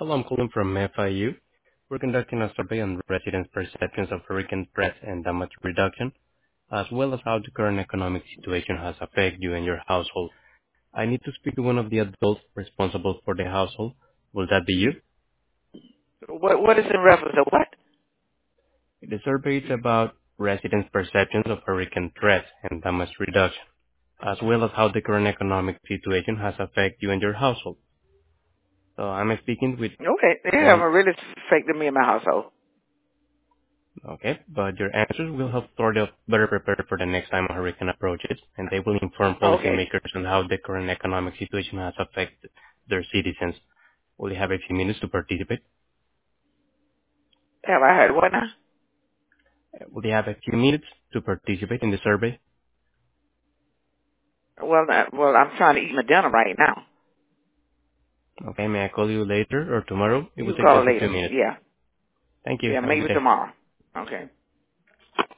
Hello, I'm calling from FIU. We're conducting a survey on residents' perceptions of hurricane threats and damage reduction, as well as how the current economic situation has affected you and your household. I need to speak to one of the adults responsible for the household. Will that be you? What is in reference to what? The survey is about residents' perceptions of hurricane threats and damage reduction, as well as how the current economic situation has affected you and your household. So I'm speaking with Okay, they one. haven't really affected me and my household. Okay, but your answers will help Florida better prepare for the next time a hurricane approaches, and they will inform Okay. policymakers on how the current economic situation has affected their citizens. Will you have a few minutes to participate? Have I heard what now? Will you have a few minutes to participate in the survey? Well, I'm trying to eat my dinner right now. Okay, may I call you later or tomorrow? It You will can take call just it a few later. minutes. Yeah. Thank you. Yeah, Have a good maybe day. tomorrow. Okay.